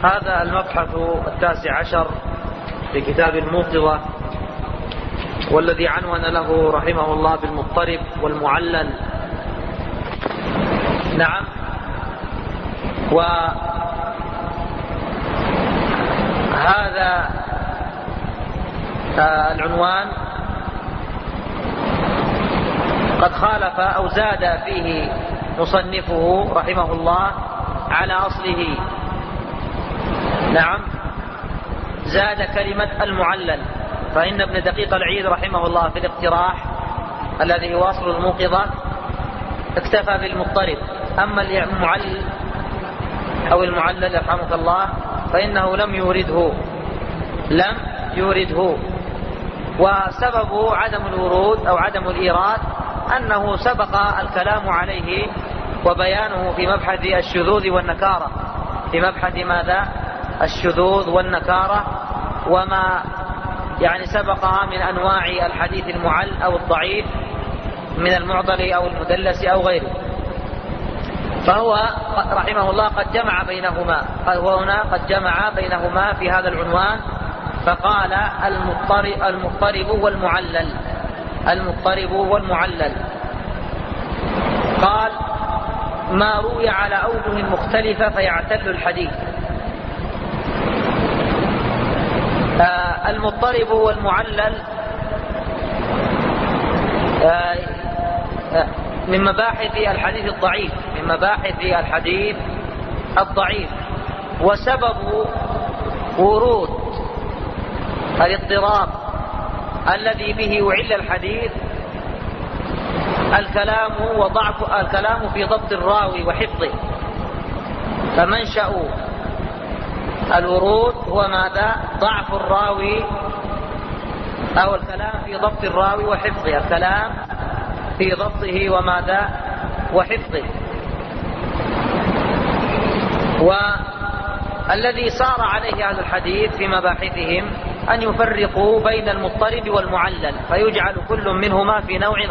هذا المبحث 19 في كتاب الموقظة، والذي عنون له رحمه الله بالمضطرب والمعلل. نعم. وهذا العنوان قد خالف أو زاد فيه مصنفه رحمه الله على أصله. نعم، زاد كلمة المعلل، فإن ابن دقيق العيد رحمه الله في الاقتراح الذي هو أصل الموقظة اكتفى بالمضطرب، أما المعلل أو المعلل رحمه الله فإنه لم يورده. وسبب عدم الورود أو عدم الإيراد أنه سبق الكلام عليه وبيانه في مبحث الشذوذ والنكارة، في مبحث ماذا؟ الشذوذ والنكارة، وما يعني سبقها من أنواع الحديث المعل أو الضعيف من المعضل أو المدلس أو غيره. فهو رحمه الله قد جمع بينهما، وهنا قد جمع بينهما في هذا العنوان، فقال المضطرب والمعلل. قال ما روي على أوجه مختلفة فيعتل الحديث. المضطرب والمعلل من مباحث الحديث الضعيف، وسبب ورود الاضطراب الذي به يعل الحديث الكلام في ضبط الراوي وحفظه. فمنشأ الورود هو ماذا؟ ضعف الراوي أو الكلام في ضبط الراوي وحفظه، الكلام في ضبطه وماذا؟ وحفظه. والذي صار عليه أهل الحديث في مباحثهم أن يفرقوا بين المضطرب والمعلل، فيجعل كل منهما في نوع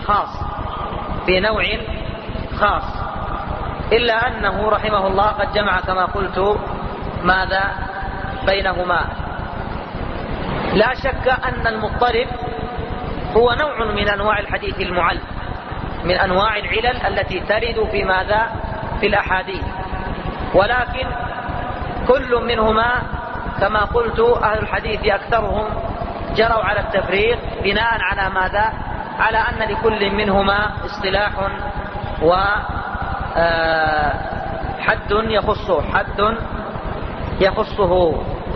خاص، إلا أنه رحمه الله قد جمع كما قلت ماذا بينهما. لا شك أن المضطرب هو نوع من أنواع الحديث المعل، من أنواع العلل التي ترد في ماذا؟ في الأحاديث، ولكن كل منهما كما قلت أهل الحديث أكثرهم جروا على التفريق بناء على ماذا؟ على أن لكل منهما اصطلاح وحد يخصه.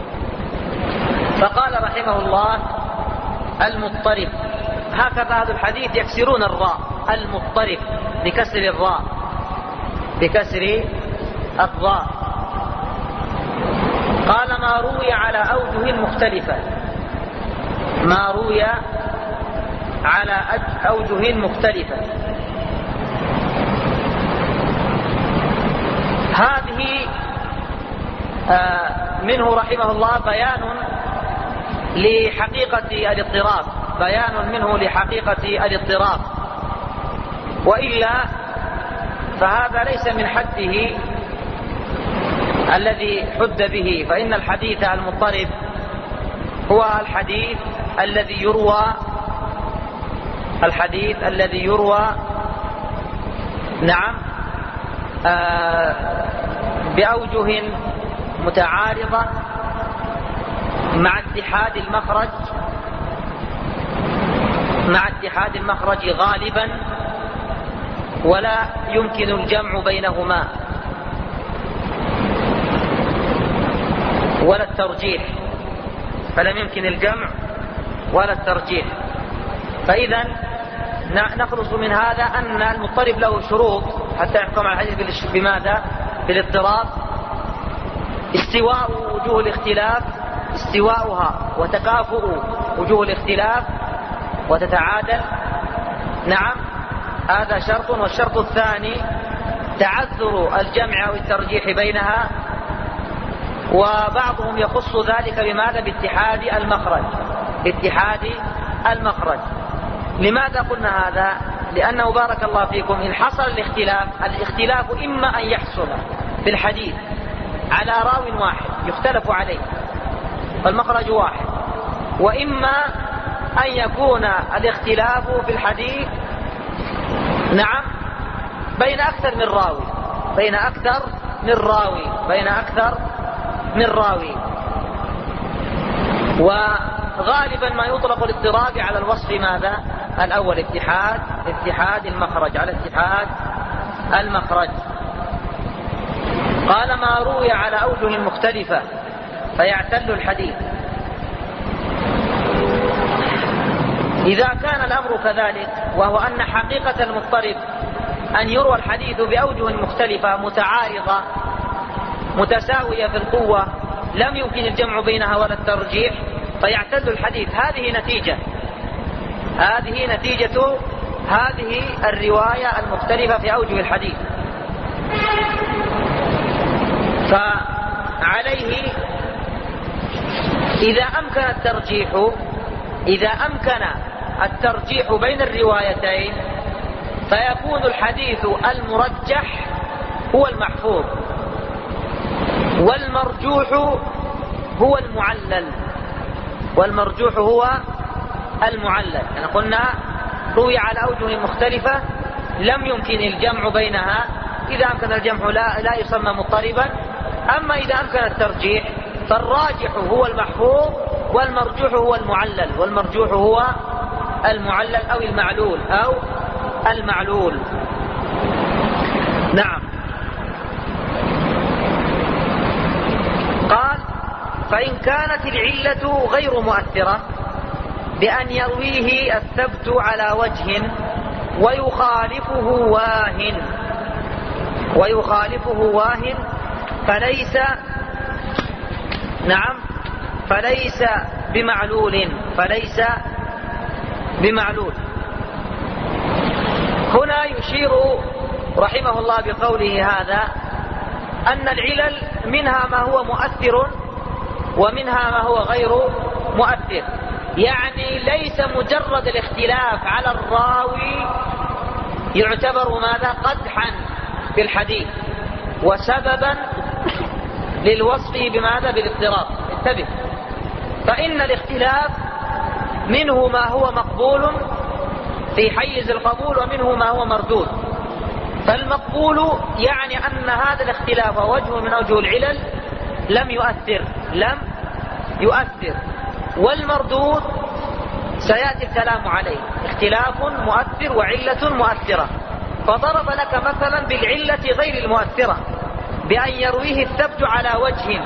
فقال رحمه الله المضطرب، هكذا أهل الحديث يكسرون الراء، المضطرب بكسر الراء. قال ما روي على أوجه مختلفة. هذه منه رحمه الله بيان لحقيقة الاضطراب، وإلا فهذا ليس من حده الذي حد به. فإن الحديث المضطرب هو الحديث الذي يروى نعم بأوجه متعارضة مع اتحاد المخرج غالبا، ولا يمكن الجمع بينهما ولا الترجيح، فلم يمكن الجمع ولا الترجيح. فإذا نخلص من هذا أن المضطرب له شروط حتى يحكم على الحديث بماذا؟ بالاضطراب: استواؤها وتكافؤ وجوه الاختلاف وتتعادل. نعم، هذا شرط. والشرط الثاني تعذر الجمع أو الترجيح بينها، وبعضهم يخص ذلك بماذا؟ باتحاد المخرج. لماذا قلنا هذا؟ لأنه بارك الله فيكم إن حصل الاختلاف إما أن يحصل في الحديث على راو واحد يختلف عليه، فالمخرج واحد. وإما أن يكون الاختلاف في الحديث نعم بين أكثر من راوي. وغالبا ما يطلق الاضطراب على الوصف ماذا؟ الأول اتحاد المخرج، على اتحاد المخرج. قال ما روي على أوجه مختلفة فيعتل الحديث. إذا كان الأمر كذلك، وهو أن حقيقة المضطرب أن يروى الحديث بأوجه مختلفة متعارضة متساوية في القوة لم يمكن الجمع بينها ولا الترجيح، فيعتل الحديث. هذه نتيجة هذه الرواية المختلفة في أوجه الحديث. فعليه إذا أمكن الترجيح بين الروايتين فيكون الحديث المرجح هو المحفوظ، والمرجوح هو المعلل. يعني قلنا روي على أوجه مختلفة لم يمكن الجمع بينها، إذا أمكن الجمع لا يسمى مضطربا. أما إذا أمكن الترجيح فالراجح هو المحفوظ والمرجوح هو المعلل أو المعلول. نعم. قال فإن كانت العلة غير مؤثرة بأن يرويه الثبت على وجه ويخالفه واهن فليس بمعلول. هنا يشير رحمه الله بقوله هذا أن العلل منها ما هو مؤثر ومنها ما هو غير مؤثر. يعني ليس مجرد الاختلاف على الراوي يعتبر ماذا؟ قدحا في الحديث وسببا للوصف بماذا؟ بالاضطراب. انتبه، فإن الاختلاف منه ما هو مقبول في حيز القبول ومنه ما هو مردود. فالمقبول يعني أن هذا الاختلاف وجه من أوجه العلل لم يؤثر. والمردود سيأتي الكلام عليه، اختلاف مؤثر وعلة مؤثرة. فضرب لك مثلا بالعلة غير المؤثرة بأن يرويه الثبت على وجه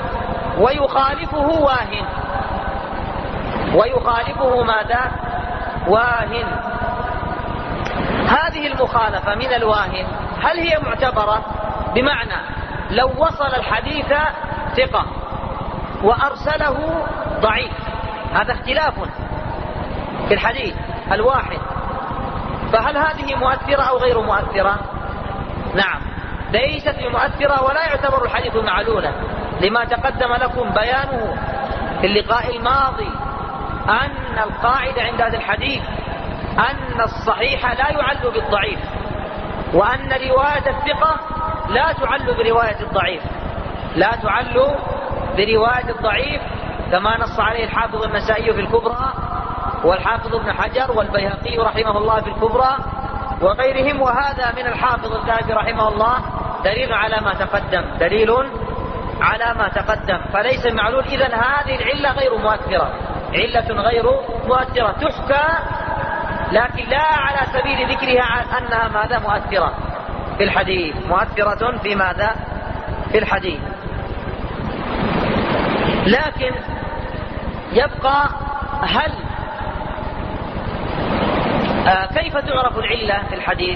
ويخالفه ماذا؟ واهن. هذه المخالفة من الواهن هل هي معتبرة؟ بمعنى لو وصل الحديث ثقة وأرسله ضعيف، هذا اختلاف في الحديث الواحد، فهل هذه مؤثرة أو غير مؤثرة؟ نعم، ليست مؤثرة ولا يعتبر الحديث معلولا، لما تقدم لكم بيانه في اللقاء الماضي أن القاعدة عند هذا الحديث أن الصحيح لا يعل بالضعيف، وأن رواية الثقة لا تعل برواية الضعيف كما نص عليه الحافظ النسائي في الكبرى والحافظ ابن حجر والبيهقي رحمه الله في الكبرى وغيرهم. وهذا من الحافظ الذهبي رحمه الله دليل على ما تقدم، فليس معلول. إذن هذه العلة غير مؤثرة، تحكى لكن لا على سبيل ذكرها أنها ماذا؟ مؤثرة في الحديث، مؤثرة في ماذا؟ في الحديث. لكن يبقى هل كيف تعرف العلة في الحديث؟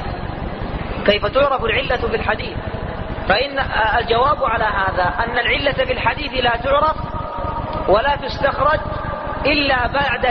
فإن الجواب على هذا أن العلة في الحديث لا تعرف ولا تستخرج إلا بعد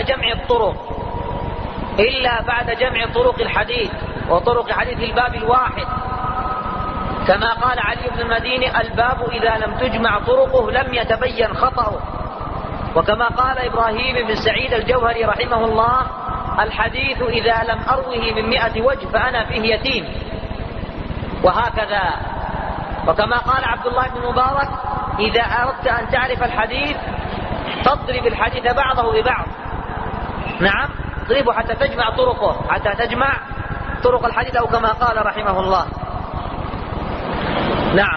جمع طرق الحديث وطرق حديث الباب الواحد، كما قال علي بن المديني: الباب إذا لم تجمع طرقه لم يتبين خطأه. وكما قال إبراهيم بن سعيد الجوهري رحمه الله: الحديث إذا لم أروه من 100 وجه فأنا فيه يتيم. وهكذا. وكما قال عبد الله بن مبارك: إذا أردت أن تعرف الحديث تضرب الحديث بعضه ببعض. نعم، اضربه حتى تجمع طرقه، حتى تجمع طرق الحديث، أو كما قال رحمه الله. نعم،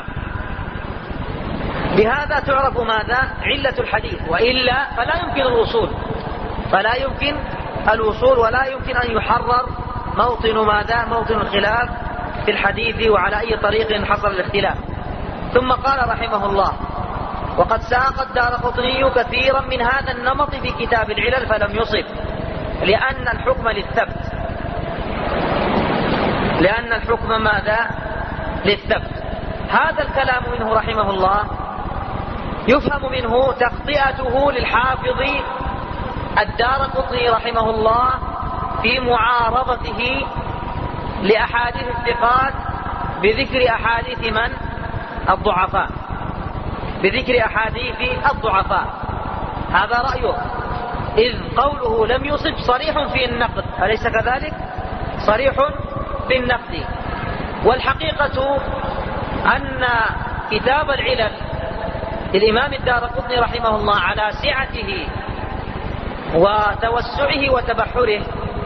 بهذا تعرف ماذا؟ علة الحديث، وإلا فلا يمكن الوصول، فلا يمكن الوصول، ولا يمكن أن يحرر موطن ماذا؟ موطن الخلاف في الحديث، وعلى أي طريق حصل الاختلاف. ثم قال رحمه الله: وقد ساق الدارقطني كثيرا من هذا النمط في كتاب العلل فلم يصب، لأن الحكم للثبت، لأن الحكم ماذا؟ للثبت. هذا الكلام منه رحمه الله يفهم منه تخطئته للحافظ الدارقطني رحمه الله في معارضته لأحاديث الثقات بذكر أحاديث من؟ الضعفاء، بذكر أحاديث الضعفاء. هذا رأيه، إذ قوله لم يصب صريح في النقد، أليس كذلك؟ صريح في النقد. والحقيقة أن كتاب العلل للإمام الدارقطني رحمه الله على سعته وتوسعه وتبحره،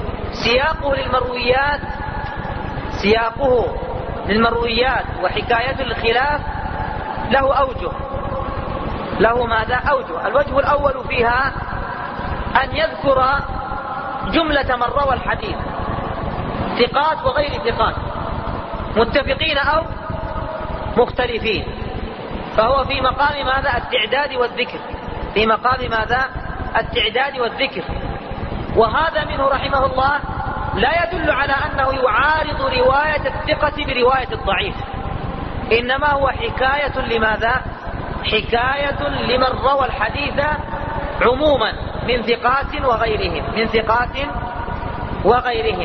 سياقه للمرويات وحكاية الخلاف له أوجه، له ماذا؟ أوجه. الوجه الأول فيها أن يذكر جملة من روى الحديث، ثقات وغير ثقات، متفقين أو مختلفين، فهو في مقام ماذا؟ التعداد والذكر، في مقام ماذا؟ التعداد والذكر. وهذا منه رحمه الله لا يدل على أنه يعارض رواية الثقة برواية الضعيف، إنما هو حكاية لماذا؟ حكاية لمن روى الحديث عموما من ثقات وغيرهم، من ثقات وغيرهم.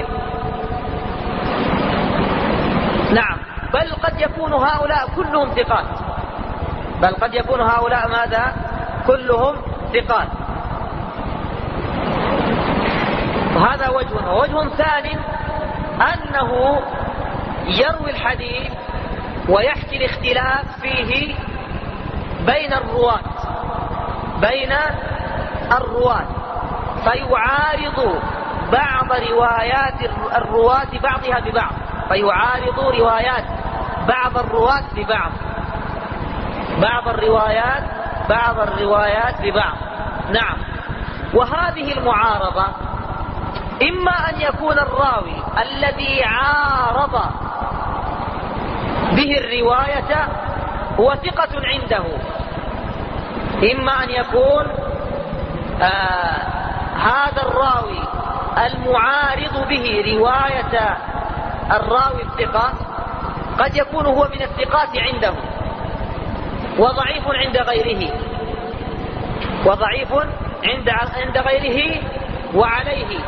نعم، بل قد يكون هؤلاء كلهم ثقات، بل قد يكون هؤلاء ماذا؟ كلهم ثقات. وهذا وجه. ووجه ثاني أنه يروي الحديث ويحكي الاختلاف فيه بين الرواة، بين الرواة، فيعارض بعض روايات الرواة بعضها ببعض، فيعارض روايات بعض الرواة ببعض، بعض الروايات ببعض. نعم، وهذه المعارضة إما أن يكون الراوي الذي عارض به الرواية هو ثقة عنده، إما أن يكون هذا الراوي المعارض به رواية الراوي الثقة قد يكون هو من الثقات عنده وضعيف عند غيره، وضعيف عند غيره، وعليه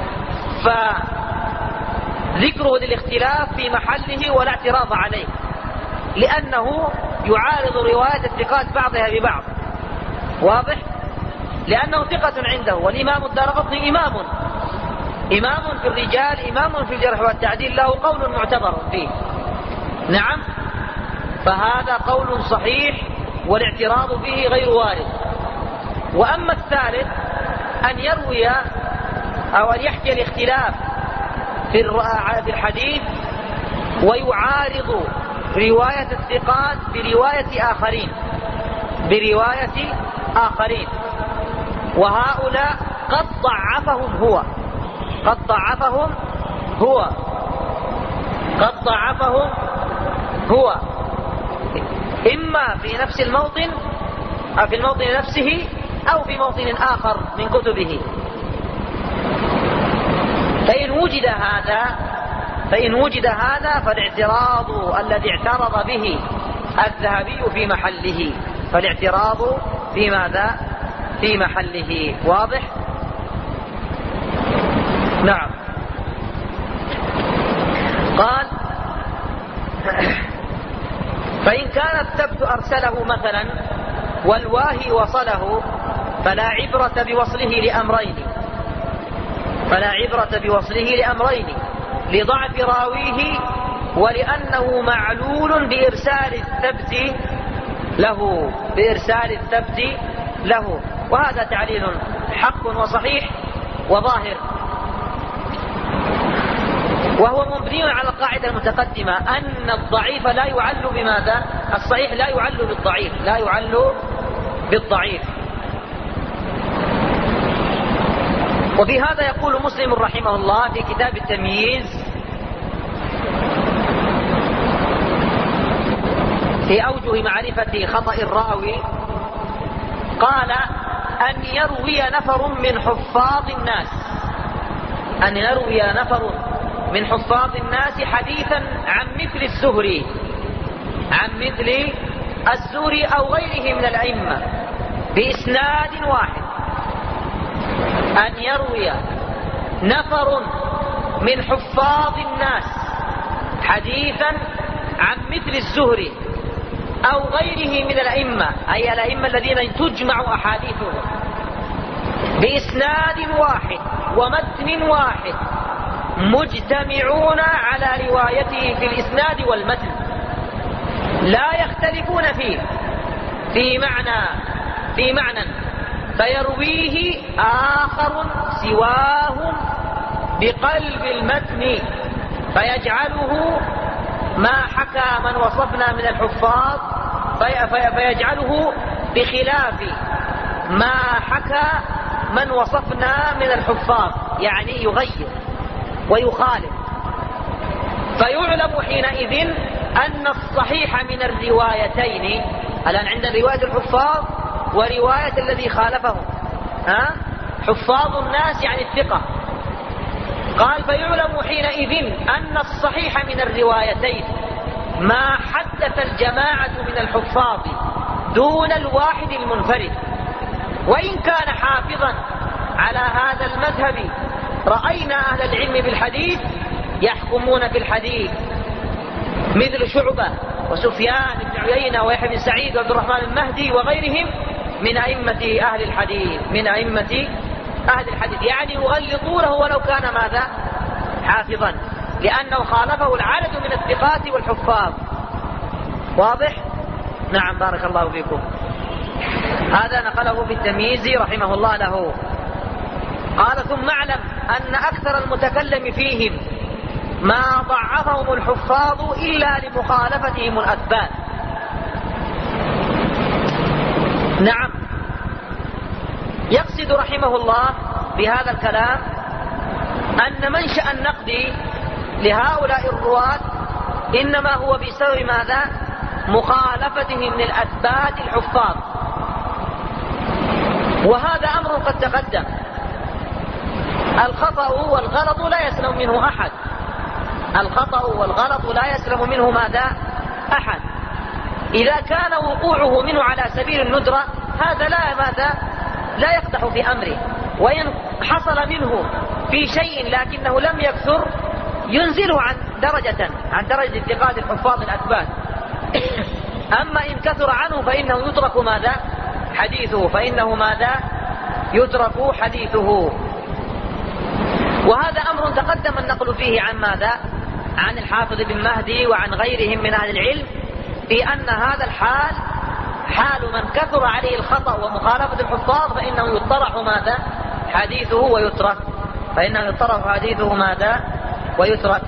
فذكره للاختلاف في محله ولا اعتراض عليه، لأنه يعارض رواية الثقات بعضها ببعض. واضح؟ لأنه ثقة عنده، والإمام الدارقطني إمام في الرجال، إمام في الجرح والتعديل، له قول معتبر فيه. نعم، فهذا قول صحيح والاعتراض به غير وارد. وأما الثالث أن يروي أو أن يحكي الاختلاف في الحديث ويعارض رواية الثقات برواية آخرين، وهؤلاء قد ضعفهم هو إما في نفس الموطن أو في الموطن نفسه أو في موطن آخر من كتبه. فإن وجد هذا فالاعتراض الذي اعترض به الذهبي في محله، فالاعتراض في ماذا؟ في محله. واضح؟ نعم. قال: فإن كان الثبت أرسله مثلا والواهي وصله فلا عبرة بوصله لأمرين، لضعف راويه ولأنه معلول بإرسال الثبت له بإرسال الثبت له، وهذا تعليل حق وصحيح وظاهر، وهو مبني على القاعدة المتقدمة أن الضعيف لا يعل بماذا؟ الصحيح لا يعل بالضعيف، لا يعل بالضعيف. وفي هذا يقول مسلم رحمه الله في كتاب التمييز في أوجه معرفة خطأ الراوي، قال: أن يروي نفر من حفاظ الناس، أن يروي نفر من حفاظ الناس حديثا عن مثل الزهري، عن مثل الزهري أو غيره من الأئمة بإسناد واحد. أن يروي نفر من حفاظ الناس حديثا عن مثل الزهري أو غيره من الأئمة، أي الأئمة الذين تجمع أحاديثهم بإسناد واحد ومتن واحد، مجتمعون على روايته في الإسناد والمتن، لا يختلفون فيه في معنى فيرويه آخر سواهم بقلب المتن فيجعله ما حكى من وصفنا من الحفاظ، فيجعله بخلاف ما حكى من وصفنا من الحفاظ، يعني يغير ويخالف. فيعلم حينئذ أن الصحيح من الروايتين، الآن عند رواية الحفاظ ورواية الذي خالفهم، حفاظ الناس يعني الثقة، قال: فيعلم حينئذ أن الصحيح من الروايتين ما حدث الجماعة من الحفاظ دون الواحد المنفرد، وإن كان حافظا على هذا المذهب رأينا أهل العلم بالحديث يحكمون في الحديث مثل شعبة وسفيان بن عيينة ويحيى بن سعيد وعبد الرحمن المهدي وغيرهم من أئمة أهل الحديث، من أئمة أهل الحديث، يعني يغلطونه ولو كان ماذا؟ حافظا، لأنه خالفه العدد من الثقات والحفاظ. واضح؟ نعم، بارك الله فيكم. هذا نقله في التمييز رحمه الله له. قال: ثم اعلم أن أكثر المتكلم فيهم ما ضعفهم الحفاظ إلا لمخالفتهم الأثبات. نعم، يقصد رحمه الله بهذا الكلام أن منشأ النقد لهؤلاء الرواة إنما هو بسبب ماذا؟ مخالفتهم للأثبات الحفاظ، وهذا أمر قد تقدم. الخطأ والغلط لا يسلم منه أحد، الخطأ والغلط لا يسلم منه ماذا؟ أحد. إذا كان وقوعه منه على سبيل الندرة هذا لا يقدح في أمره، وإن حصل منه في شيء لكنه لم يكثر ينزله عن درجة اتقاد الحفاظ الأثبات. أما إن كثر عنه فإنه يترك ماذا؟ حديثه، فإنه ماذا؟ يترك حديثه. وهذا أمر تقدم النقل فيه عن ماذا؟ عن الحافظ بن مهدي وعن غيرهم من أهل العلم، في أن هذا الحال حال من كثر عليه الخطأ ومخالفة الحفاظ فإنه يطرح ماذا؟ حديثه ويترك، فإنه يطرح حديثه ماذا؟ ويترك.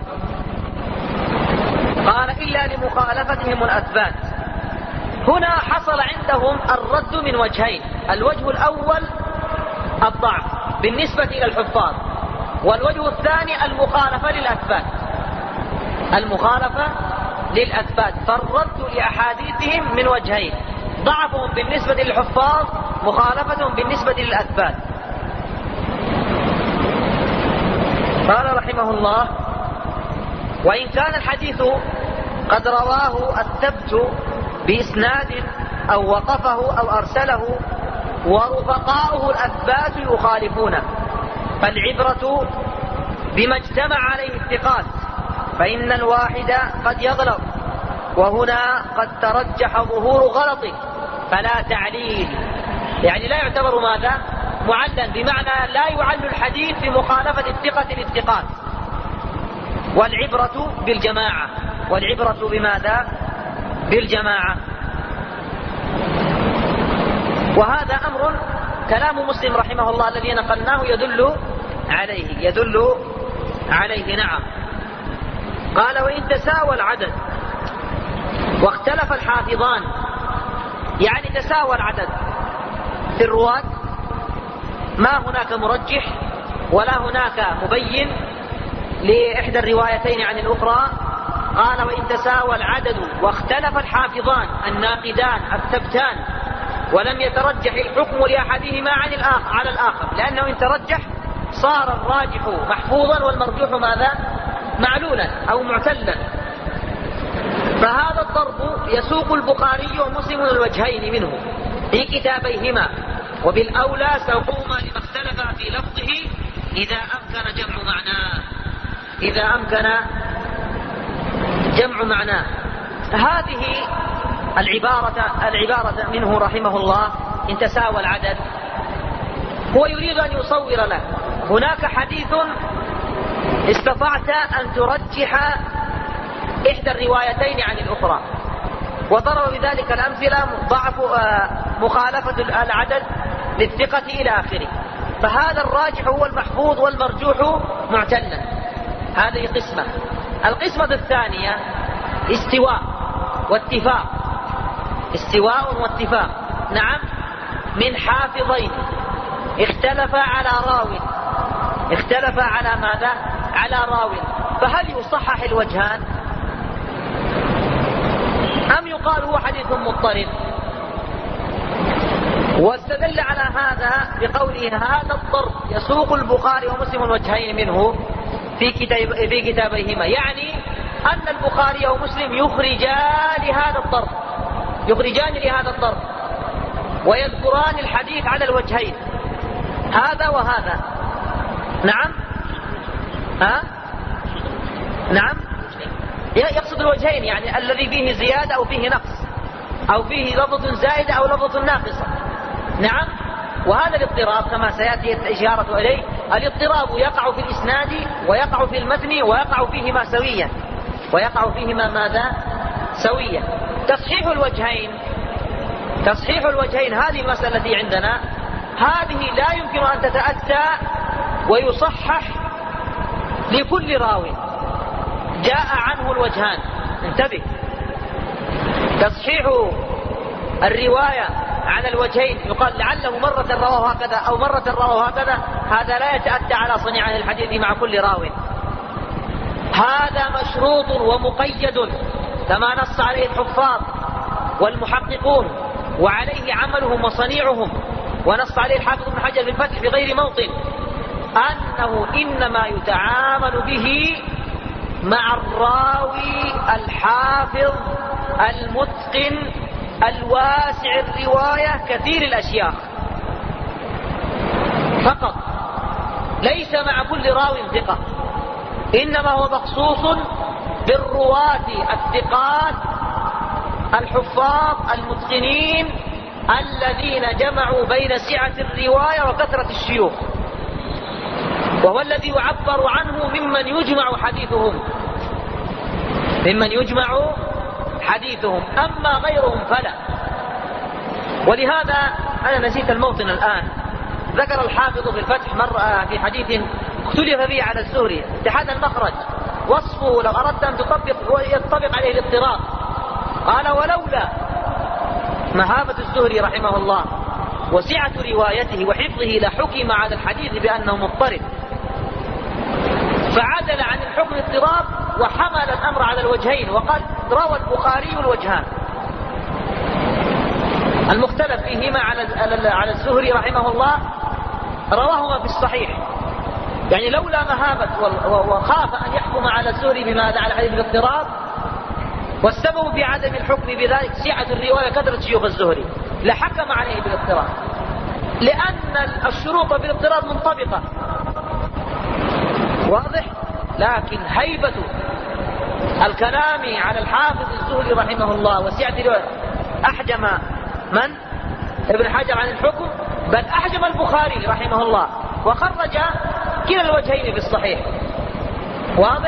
قال: إلا لمخالفتهم الأثبات. هنا حصل عندهم الرد من وجهين: الوجه الأول الضعف بالنسبة إلى الحفاظ، والوجه الثاني المخالفة للأثبات، المخالفة للأثبات. فالرد لأحاديثهم من وجهين: ضعفهم بالنسبة للحفاظ، مخالفتهم بالنسبة للأثبات. قال رحمه الله: وإن كان الحديث قد رواه الثبت بإسناد أو وقفه أو أرسله ورفقاؤه الأثبات يخالفونه، فالعبرة بما اجتمع عليه الثقات، فإن الواحد قد يغلط، وهنا قد ترجح ظهور غلطه فلا تعليل، يعني لا يعتبر ماذا؟ معلا، بمعنى لا يعل الحديث بمخالفة الثقة للثقات. والعبرة بالجماعة، والعبرة بماذا؟ بالجماعة. وهذا أمر كلام مسلم رحمه الله الذي نقلناه يدل عليه. نعم. قال وإن تساوى العدد واختلف الحافظان، يعني تساوى العدد في الرواة، ما هناك مرجح ولا هناك مبين لإحدى الروايتين عن الأخرى. قال وإن تساوى العدد واختلف الحافظان الناقدان الثبتان ولم يترجح الحكم لأحدهما على الآخر، لأنه إن ترجح صار الراجح محفوظا والمرجوح ماذا؟ معلولا أو معتلا. فهذا الضرب يسوق البخاري ومسلم الوجهين منه في كتابيهما، وبالأولى سوقهما لما اختلف في لفظه إذا أمكن جمع معناه. هذه العبارة منه رحمه الله إن تساوى العدد، هو يريد أن يصور لك هناك حديث استطعت أن ترجح إحدى الروايتين عن الأخرى، وضرب بذلك الأمثلة ضعف مخالفة العدد للثقة إلى آخره. فهذا الراجح هو المحفوظ والمرجوح معتلا. هذه قسمة. القسمة الثانية استواء واتفاق. نعم، من حافظين اختلفا على ماذا؟ على راو. فهل يصحح الوجهان أم يقال هو حديث مضطرب؟ واستدل على هذا بقوله هذا الضرب يسوق البخاري ومسلم الوجهين منه في كتابيهما، يعني أن البخاري ومسلم يخرجان لهذا الضرب ويذكران الحديث على الوجهين، هذا وهذا. نعم. نعم، يقصد الوجهين، يعني الذي فيه زيادة أو فيه نقص، أو فيه لفظ زائدة أو لفظ ناقصة. نعم. وهذا الاضطراب كما سيأتي الإشارة إليه، الاضطراب يقع في الإسناد ويقع في المتن ويقع فيهما ماذا؟ سويا. تصحيح الوجهين هذه المسألة التي عندنا، هذه لا يمكن أن تتأتى ويصحح لكل راو جاء عنه الوجهان. انتبه، تصحيح الرواية على الوجهين يقال لعله مرة رواه هكذا أو مرة رواه هكذا، هذا لا يتأتى على صنيع الحديث مع كل راو. هذا مشروط ومقيد كما نص عليه الحفاظ والمحققون وعليه عملهم وصنيعهم، ونص عليه الحافظ ابن حجر في الفتح في غير موطن، أنه إنما يتعامل به مع الراوي الحافظ المتقن الواسع الرواية كثير الأشياخ فقط، ليس مع كل راو ثقة، إنما هو مخصوص بالرواة الثقات الحفاظ المتقنين الذين جمعوا بين سعة الرواية وكثرة الشيوخ، وهو الذي يعبر عنه ممن يجمع حديثهم، أما غيرهم فلا. ولهذا أنا نسيت الموطن الآن، ذكر الحافظ في الفتح مرة في حديث اختلف فيه على الزهري اتحاد المخرج، وصفه لو أردت أن يطبق عليه الاضطراب، قال ولولا مهابة الزهري رحمه الله وسعة روايته وحفظه لحكم على الحديث بأنه مضطرب، فعدل عن الحكم اضطراب وحمل الأمر على الوجهين، وقال روى البخاري الوجهان المختلف فيهما على الزهري رحمه الله، رواهما في الصحيح. يعني لولا مهابة وخاف أن يحكم على الزهري بماذا؟ على حديث الاضطراب، والسبب في عدم الحكم بذلك سعة الرواية كثرة شيوخ الزهري، لحكم عليه بالاضطراب، لأن الشروط في الاضطراب منطبقة، واضح. لكن هيبة الكلام على الحافظ الزهري رحمه الله وسعة الرواية أحجم من؟ ابن حجر عن الحكم، بل أحجم البخاري رحمه الله وخرج كلا الوجهين في الصحيح، واضح.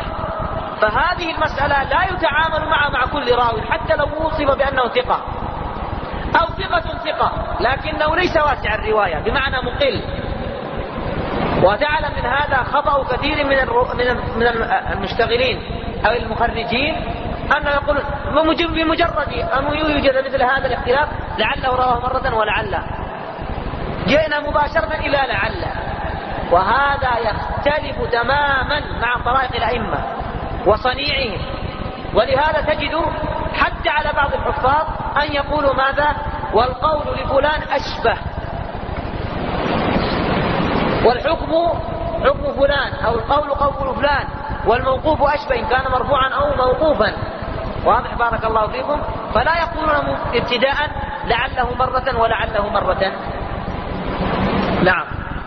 فهذه المسألة لا يتعامل مع كل راوي حتى لو وصف بأنه ثقة. أو ثقة ثقة لكنه ليس واسع الرواية بمعنى مقل. وتعلم من هذا خطأ كثير من المشتغلين أو المخرجين، أنه يقول بمجرد أن يوجد مثل هذا الاختلاف لعله رواه مرة ولعله، جئنا مباشرة إلى لعله، وهذا يختلف تماما مع طرائق الأئمة وصنيعهم. ولهذا تجد حتى على بعض الحفاظ أن يقولوا ماذا؟ والقول لفلان أشبه، والحكم حكم فلان، أو القول قول فلان، والموقوف أشبه إن كان مرفوعا أو موقوفا. واضح بارك الله فيكم؟ فلا يقولون ابتداء لعله مرة ولعله مرة. نعم.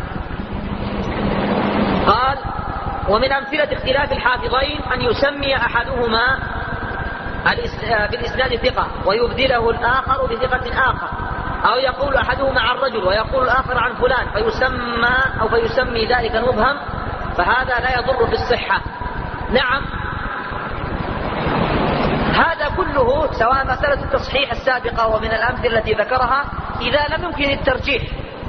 قال: ومن أمثلة اختلاف الحافظين أن يسمي أحدهما بالإسناد ثقة ويبدله الآخر بثقة آخر، أو يقول أحدهما عن رجل ويقول الآخر عن فلان فيسمي ذلك مبهم، فهذا لا يضر بالصحة. نعم، هذا كله سواء مسألة التصحيح السابقة ومن الأمثلة التي ذكرها إذا لم يمكن الترجيح.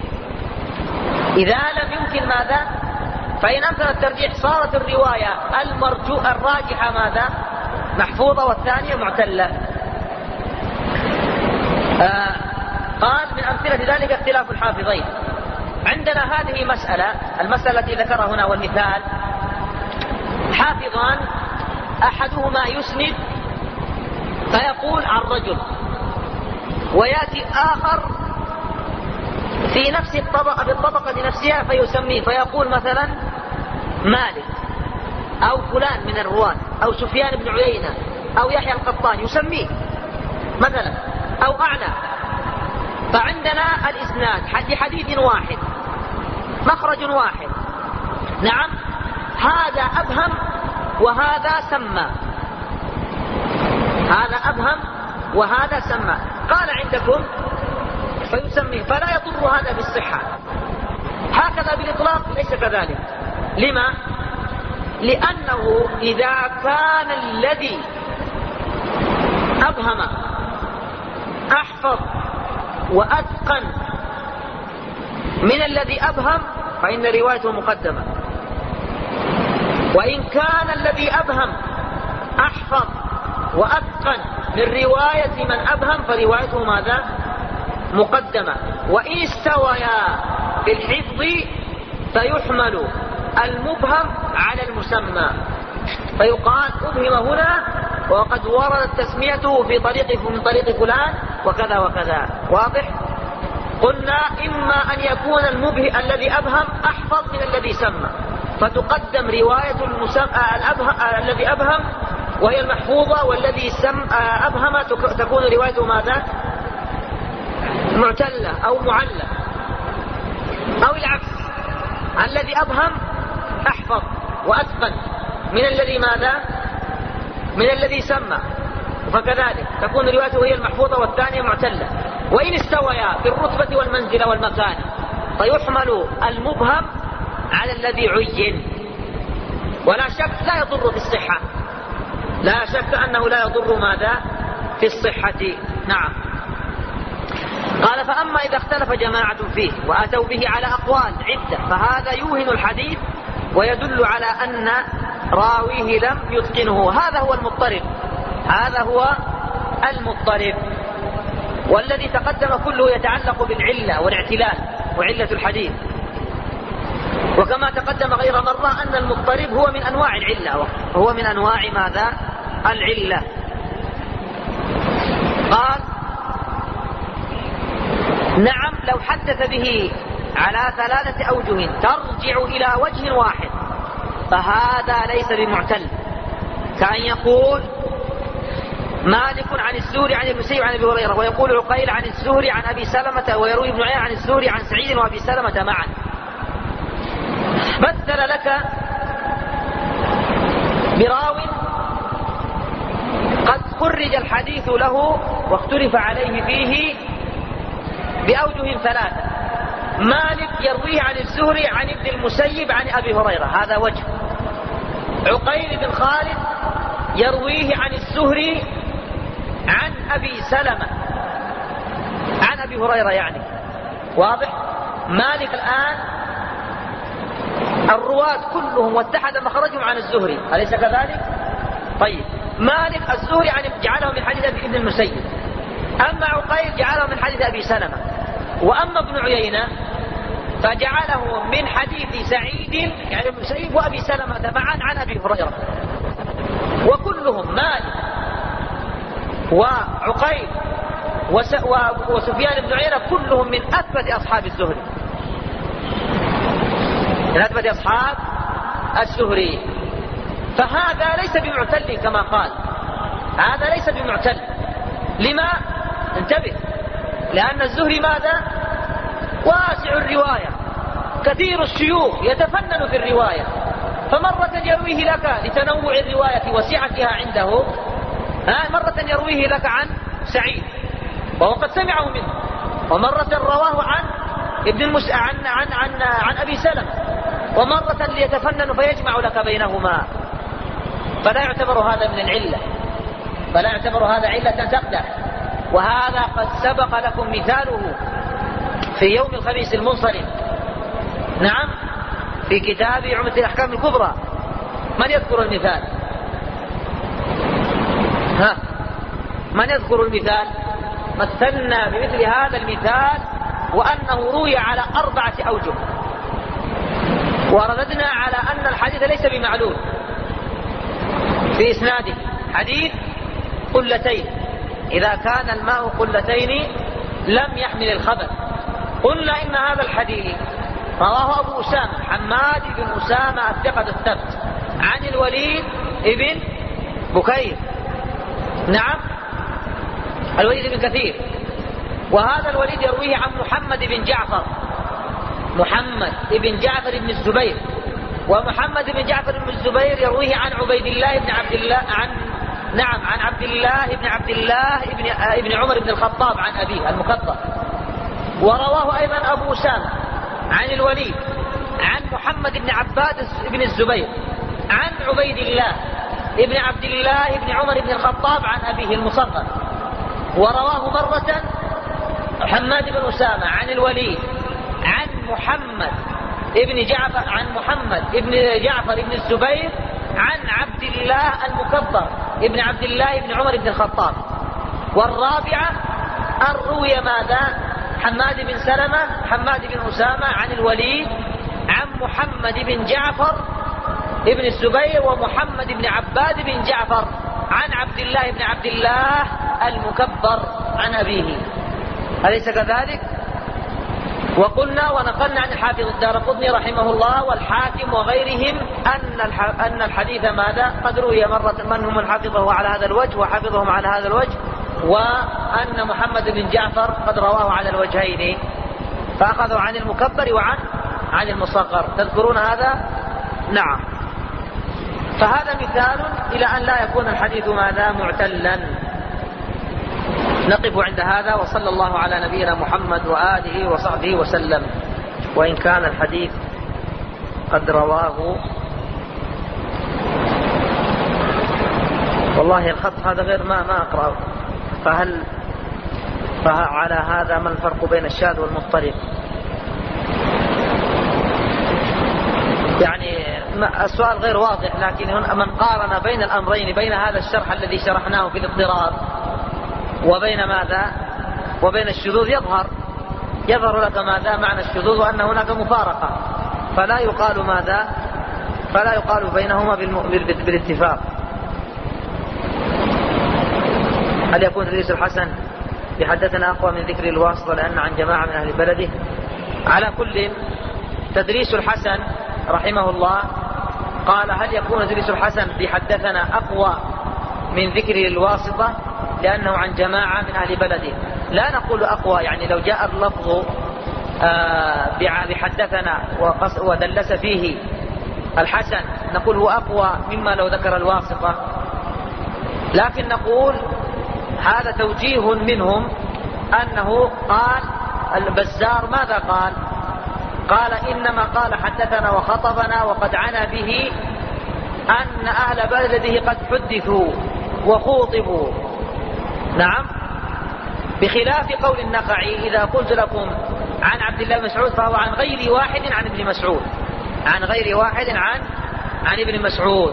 إذا لم يمكن ماذا؟ فإن أمكن الترجيح صارت الرواية الراجحة ماذا؟ محفوظة والثانية معتلة. قال: من أمثلة ذلك اختلاف الحافظين. عندنا هذه المسألة التي ذكرها هنا والمثال: حافظان أحدهما يسند فيقول عن رجل، ويأتي آخر في نفس بالطبقة نفسها فيسميه فيقول مثلا مالك أو فلان من الرواة أو سفيان بن عيينة أو يحيى القطان يسميه مثلا أو أعلى. فعندنا الإسناد لحديث واحد مخرج واحد. نعم، هذا أبهم وهذا سمى، هذا أبهم وهذا سمى. قال عندكم فيسميه، فلا يضر هذا بالصحة. هكذا بالإطلاق ليس كذلك. لما؟ لأنه إذا كان الذي أبهم أحفظ وأتقن من الذي أبهم فإن روايته مقدمة، وإن كان الذي أبهم أحفظ وأتقن من رواية من أبهم فروايته ماذا؟ مقدمة. وإن استويا في الحفظ فيحمل المبهم على المسمى، فيقال أبهم هنا وقد وردت تسميته في طريق من طريق فلان وكذا وكذا. واضح؟ قلنا إما أن يكون الذي أبهم أحفظ من الذي سمى فتقدم رواية الذي أبهم وهي المحفوظة، والذي أبهم تكون روايته ماذا؟ معتلة أو معلة. أو العكس، الذي أبهم أحفظ وأتقن من الذي ماذا؟ من الذي سمى، فكذلك تكون روايته هي المحفوظة والثانية معتلة. وإن استويا في الرتبة والمنزلة والمكان فيحمل المبهم على الذي عين. ولا شك لا يضر في الصحة، لا شك أنه لا يضر ماذا؟ في الصحة. نعم. قال: فأما إذا اختلف جماعة فيه وأتوا به على أقوال عدة فهذا يوهن الحديث ويدل على أن راويه لم يتقنه. هذا هو المضطرب، هذا هو المضطرب. والذي تقدم كله يتعلق بالعلة والاعتلال وعلة الحديث. وكما تقدم غير مرة أن المضطرب هو من أنواع العلة، هو من أنواع ماذا؟ العلة. قال: نعم، لو حدث به على 3 أوجه ترجع إلى وجه واحد فهذا ليس بمعتل، كأن يقول مالك عن الزهري عن المسيب عن أبي هريرة، ويقول عقيل عن الزهري عن أبي سلمة، ويروي ابن عيينة عن الزهري عن سعيد وأبي سلمة معا. مثل لك براو قد خرج الحديث له واختلف عليه فيه بأوجه 3. مالك يرويه عن الزهري عن ابن المسيب عن أبي هريرة، هذا وجه. عقيل بن خالد يرويه عن الزهري عن أبي سلمة، أبي هريرة يعني. واضح؟ مالك الآن الرواة كلهم واتحد مخرجهم عن الزهري، أليس كذلك؟ طيب، مالك الزهري جعله من حديث ابن المسيب، أما عقيل جعله من حديث أبي سلمة، وأما ابن عيينة فجعله من حديث سعيد يعني ابن المسيب وأبي سلمة معا عن أبي هريرة. وكلهم مالك وعقيل وسفيان بن عيينة كلهم من أثبت أصحاب الزهري، من أثبت أصحاب الزهري. فهذا ليس بمعتل كما قال، هذا ليس بمعتل. لما؟ انتبه، لأن الزهري ماذا؟ واسع الرواية، كثير الشيوخ، يتفنن في الرواية، فمرة يرويه لك لتنوع الرواية وسعتها عنده، مرة يرويه لك عن سعيد وهو قد سمعه منه، ومرة رواه عن عن أبي سلمة، ومرة ليتفنن فيجمع لك بينهما. فلا يعتبر هذا من العلة، فلا يعتبر هذا علة تقدح. وهذا قد سبق لكم مثاله في يوم الخميس المنصرم، نعم، في كتاب عمدة الأحكام الكبرى. من يذكر المثال؟ من يذكر المثال؟ مثلنا بمثل هذا المثال وأنه روي على 4 أوجه، ورددنا على أن الحديث ليس بمعلول في إسناده، حديث قلتين، إذا كان الماء قلتين لم يحمل الخبث. قلنا إن هذا الحديث رواه أبو أسامة حماد بن أسامة الثقة الثبت عن الوليد ابن بكير، نعم، الوليد بن كثير. وهذا الوليد يرويه عن محمد بن جعفر، محمد بن جعفر بن الزبير، ومحمد بن جعفر بن الزبير يرويه عن عبيد الله بن عبد الله عن عبد الله بن عمر بن الخطاب عن أبيه المكبر. ورواه أيضا أبو أسامة عن الوليد عن محمد بن عباد بن الزبير عن عبيد الله ابن عبد الله بن عمر بن الخطاب عن أبيه المصغر. ورواه مرة حماد بن أسامة عن الوليد عن محمد بن جعفر بن الزبير عن عبد الله المكبر ابن عبد الله بن عمر بن الخطاب. والرابعة أن روي ماذا؟ حماد بن أسامة عن الوليد عن محمد بن جعفر ابن الزبير ومحمد بن عباد بن جعفر عن عبد الله بن عبد الله المكبر عن أبيه، أليس كذلك؟ وقلنا ونقلنا عن الحافظ الدارقطني رحمه الله والحاكم وغيرهم أن الحديث ماذا؟ قد روي مرة من هم حفظه على هذا الوجه وحفظهم على هذا الوجه، وأن محمد بن جعفر قد رواه على الوجهين، فأخذوا عن المكبر وعن المصغر. تذكرون هذا؟ نعم. فهذا مثال إلى أن لا يكون الحديث ماذا؟ معتلا. نقف عند هذا، وصلى الله على نبينا محمد وآله وصحبه وسلم. وإن كان الحديث قد رواه، والله الخط هذا غير ما أقرأه، فعلى هذا ما الفرق بين الشاذ والمضطرب؟ يعني السؤال غير واضح، لكن من قارن بين الأمرين، بين هذا الشرح الذي شرحناه في الاضطراب وبين ماذا؟ وبين الشذوذ، يظهر لك ماذا معنى الشذوذ، وأن هناك مفارقة، فلا يقال ماذا؟ فلا يقال بينهما بالاتفاق. هل يكون تدريس الحسن بحدثنا أقوى من ذكر الواسطة لأن عن جماعة من أهل بلده؟ على كل، تدريس الحسن رحمه الله قال هل يكون تدريس الحسن بحدثنا أقوى من ذكر الواسطة لأنه عن جماعة من أهل بلده؟ لا نقول أقوى، يعني لو جاء اللفظ بحدثنا ودلس فيه الحسن نقول هو أقوى مما لو ذكر الواسطة، لكن نقول هذا توجيه منهم أنه قال البزار ماذا قال؟ قال إنما قال حدثنا وخطبنا وقد عنى به أن أهل بلده قد حدثوا وخوطبوا. نعم، بخلاف قول النخعي: إذا قلت لكم عن عبد الله بن مسعود فهو عن غير واحد عن ابن مسعود، عن غير واحد عن ابن مسعود.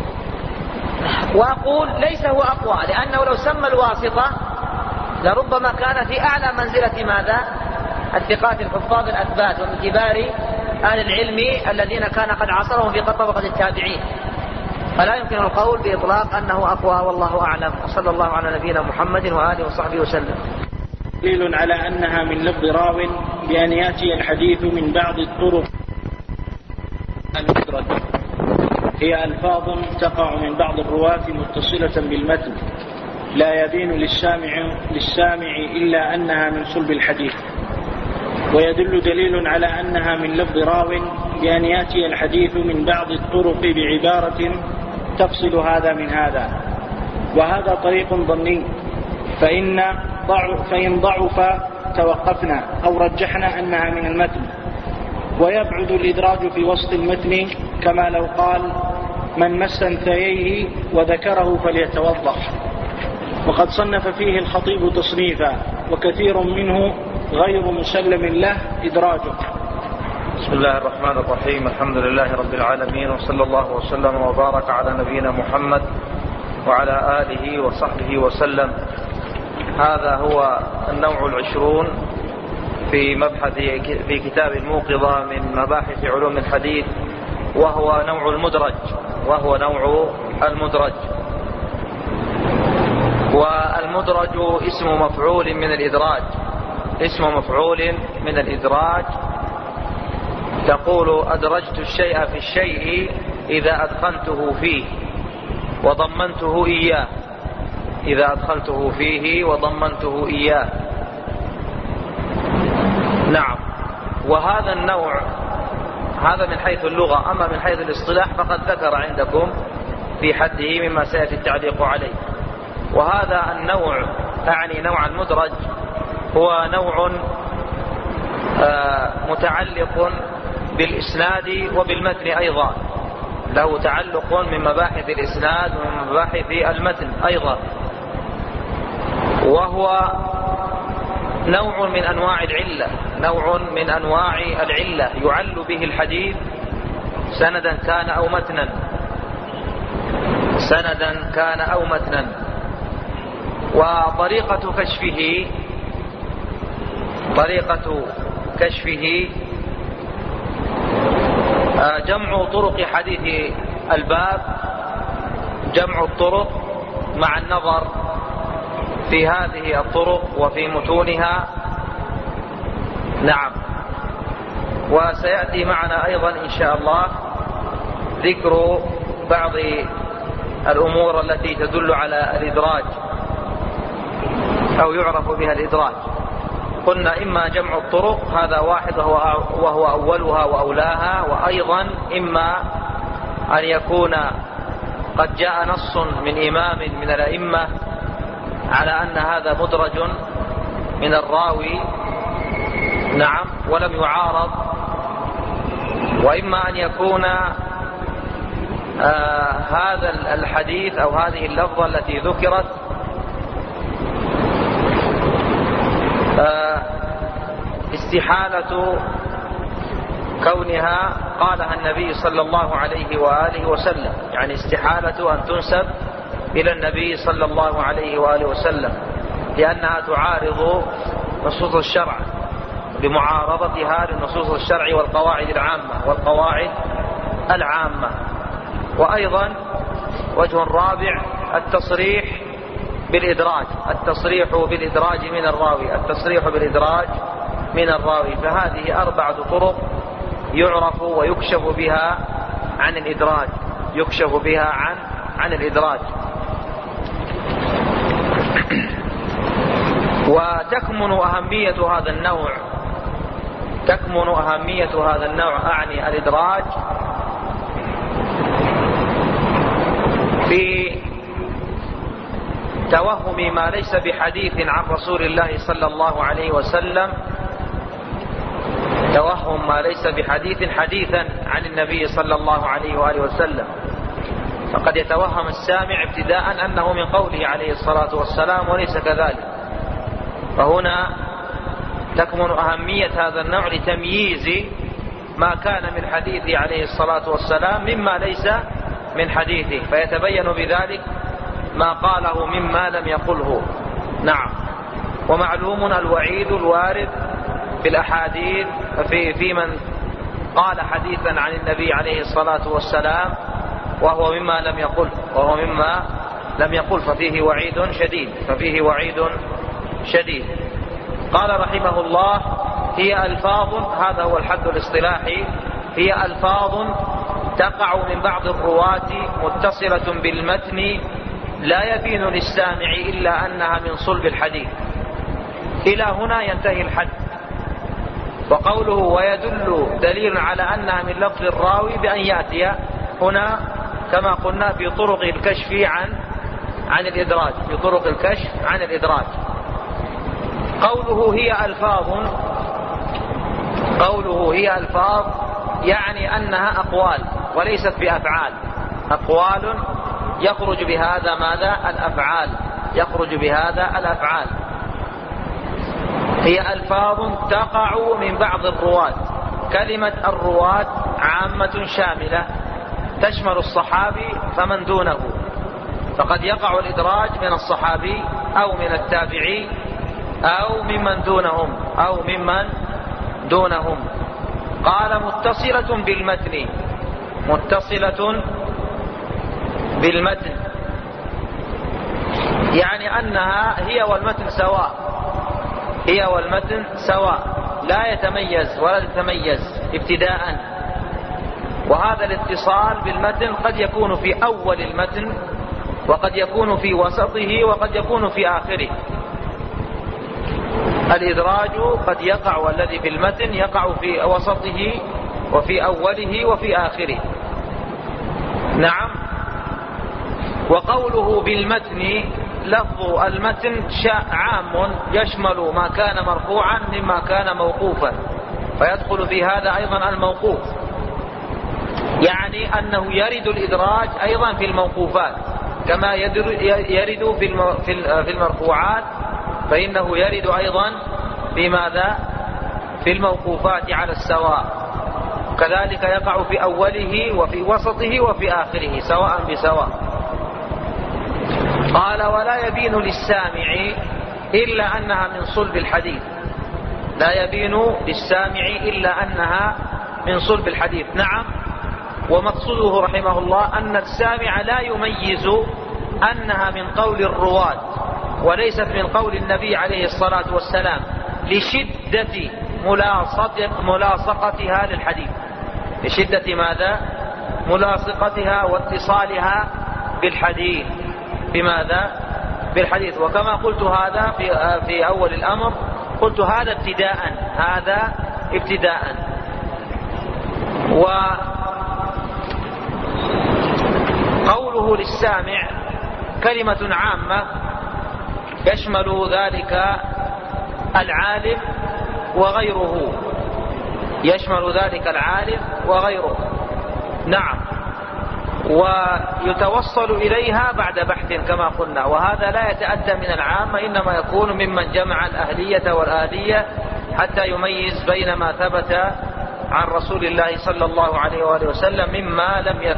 وأقول ليس هو أقوى، لأنه لو سمى الواسطة لربما كان في أعلى منزلة ماذا؟ الثقات الحفاظ الأثبات ومن كبار أهل العلم الذين كان قد عاصرهم في طبقة التابعين، فلا يمكن القول بإطلاق أنه أقوى، والله أعلم. وصلى الله على نبينا محمد وآله وصحبه وسلم. دليل على أنها من لفظ راو بأن يأتي الحديث من بعض الطرق المدرج، هي ألفاظ تقع من بعض الرواة متصلة بالمتن لا يبين للسامع إلا أنها من صلب الحديث. ويدل دليل على أنها من لفظ راو بأن يأتي الحديث من بعض الطرق بعبارة تفصل هذا من هذا، وهذا طريق ظني، فإن ضعف توقفنا أو رجحنا أنها من المتن. ويبعد الإدراج في وسط المتن، كما لو قال: من مس انثييه وذكره فليتوضأ. وقد صنف فيه الخطيب تصنيفا، وكثير منه غير مسلم له إدراجه. بسم الله الرحمن الرحيم. الحمد لله رب العالمين، وصلى الله وسلم وبارك على نبينا محمد وعلى آله وصحبه وسلم. هذا هو النوع 20 في كتاب الموقظة من مباحث علوم الحديث، وهو نوع المدرج. والمدرج اسم مفعول من الإدراج. تقول: أدرجت الشيء في الشيء إذا أدخلته فيه وضمنته إياه. نعم. وهذا النوع هذا من حيث اللغة. أما من حيث الاصطلاح فقد ذكر عندكم في حده مما سيأتي التعليق عليه. وهذا النوع أعني نوع المدرج هو نوع متعلق بالإسناد وبالمتن أيضا، له تعلق من مباحث الإسناد ومن مباحث المتن أيضا، وهو نوع من أنواع العلة يعل به الحديث سندا كان أو متنا. وطريقة كشفه جمع طرق حديث الباب، جمع الطرق مع النظر في هذه الطرق وفي متونها. نعم. وسيأتي معنا أيضا إن شاء الله ذكر بعض الأمور التي تدل على الإدراج أو يعرف بها الإدراج. قلنا إما جمع الطرق، هذا واحد وهو أولها وأولاها، وأيضا إما أن يكون قد جاء نص من إمام من الأئمة على أن هذا مدرج من الراوي، نعم، ولم يعارض. وإما أن يكون هذا الحديث أو هذه اللفظة التي ذكرت استحالة كونها قالها النبي صلى الله عليه وآله وسلم، يعني استحالة أن تنسب إلى النبي صلى الله عليه وآله وسلم، لأنها تعارض نصوص الشرع بمعارضتها لنصوص الشرع والقواعد العامة. وأيضا وجه رابع التصريح بالإدراج من الراوي. فهذه 4 طرق يعرف ويكشف بها عن الإدراج. وتكمن أهمية هذا النوع أعني الإدراج في توهم ما ليس بحديث عن رسول الله صلى الله عليه وسلم، توهم ما ليس بحديث حديثا عن النبي صلى الله عليه وآله وسلم. فقد يتوهم السامع ابتداء أنه من قوله عليه الصلاة والسلام وليس كذلك، فهنا تكمن أهمية هذا النوع لتمييز ما كان من حديثه عليه الصلاة والسلام مما ليس من حديثه، فيتبين بذلك ما قاله مما لم يقله. نعم. ومعلوم الوعيد الوارد في الأحاديث في من قال حديثا عن النبي عليه الصلاة والسلام وهو مما لم يقل ففيه وعيد شديد. قال رحمه الله: هي ألفاظ، هذا هو الحد الاصطلاحي، هي ألفاظ تقع من بعض الرواة متصلة بالمتن لا يبين للسامع إلا أنها من صلب الحديث. إلى هنا ينتهي الحد. وقوله ويدل دليل على أنها من لفظ الراوي بأن يأتي هنا كما قلنا في طرق الكشف عن الإدراج. قوله هي ألفاظ يعني أنها أقوال وليست بأفعال، أقوال يخرج بهذا الأفعال. هي ألفاظ تقع من بعض الرواة. كلمة الرواة عامة شاملة تشمل الصحابي فمن دونه، فقد يقع الإدراج من الصحابي أو من التابعي أو ممن دونهم. قال متصلة بالمتن يعني أنها هي والمتن سواء لا يتميز ولا تتميز ابتداء. وهذا الاتصال بالمتن قد يكون في أول المتن وقد يكون في وسطه وقد يكون في آخره. الإدراج قد يقع، والذي في المتن يقع في وسطه وفي أوله وفي آخره. نعم. وقوله بالمتن، لفظ المتن عام يشمل ما كان مرفوعا مما كان موقوفا، فيدخل في هذا أيضا الموقوف، يعني أنه يرد الإدراج أيضا في الموقوفات كما يرد في المرفوعات، فإنه يرد أيضا في الموقوفات على السواء. كذلك يقع في أوله وفي وسطه وفي آخره سواء بسواء. قال ولا يبين للسامع إلا أنها من صلب الحديث. لا يبين للسامع إلا أنها من صلب الحديث. نعم. ومقصوده رحمه الله أن السامع لا يميز أنها من قول الرواة وليست من قول النبي عليه الصلاة والسلام لشدة ملاصقتها للحديث. لشدة ماذا؟ ملاصقتها واتصالها بالحديث. بماذا؟ بالحديث. وكما قلت هذا في أول الأمر، قلت هذا ابتداء. وقوله للسامع كلمة عامة يشمل ذلك العالم وغيره. نعم. ويتوصل إليها بعد بحث كما قلنا، وهذا لا يتأتى من العامة، إنما يكون ممن جمع الأهلية والآلية حتى يميز بين ما ثبت عن رسول الله صلى الله عليه وآله وسلم مما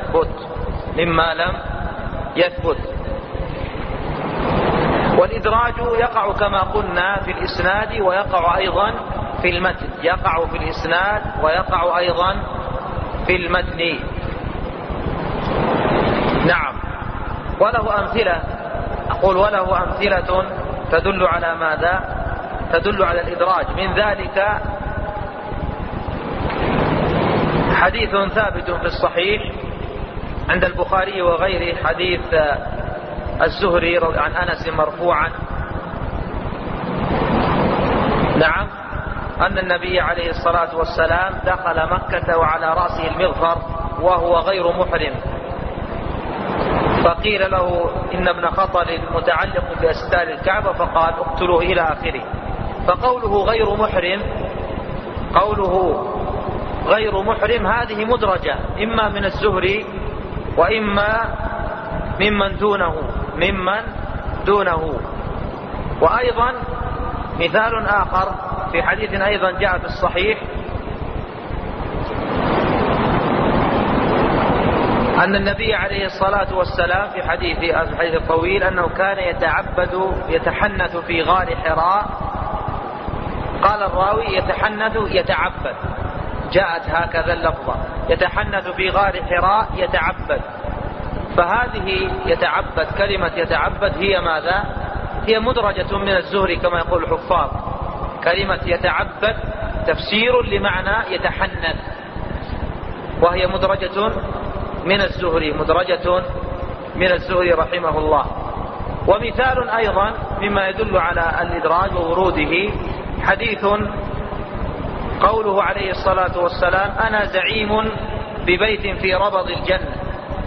لم يثبت. والإدراج يقع كما قلنا في الإسناد ويقع أيضا في المتن. يقع في الإسناد ويقع أيضا في المتن. نعم. وله أمثلة، أقول وله أمثلة تدل على ماذا؟ تدل على الإدراج. من ذلك حديث ثابت في الصحيح عند البخاري وغيره، حديث الزهري عن أنس مرفوعا، نعم، أن النبي عليه الصلاة والسلام دخل مكة وعلى رأسه المغفر وهو غير محرم، فقيل له إن ابن خطل متعلق بأستار الكعبة فقال اقتلوه إلى آخره. فقوله غير محرم هذه مدرجة إما من الزهري وإما ممن دونه. وأيضا مثال آخر في حديث أيضا جاء في الصحيح أن النبي عليه الصلاة والسلام في الحديث الطويل أنه كان يتحنث في غار حراء. قال الراوي يتعبد، جاءت هكذا اللفظة، يتحنث في غار حراء يتعبد. فهذه يتعبد، كلمة يتعبد هي ماذا؟ هي مدرجة من الزهري كما يقول الحفاظ. كلمة يتعبد تفسير لمعنى يتحنث، وهي مدرجة من الزهري رحمه الله. ومثال أيضا مما يدل على الإدراج ووروده حديث قوله عليه الصلاة والسلام أنا زعيم ببيت في ربض الجنة.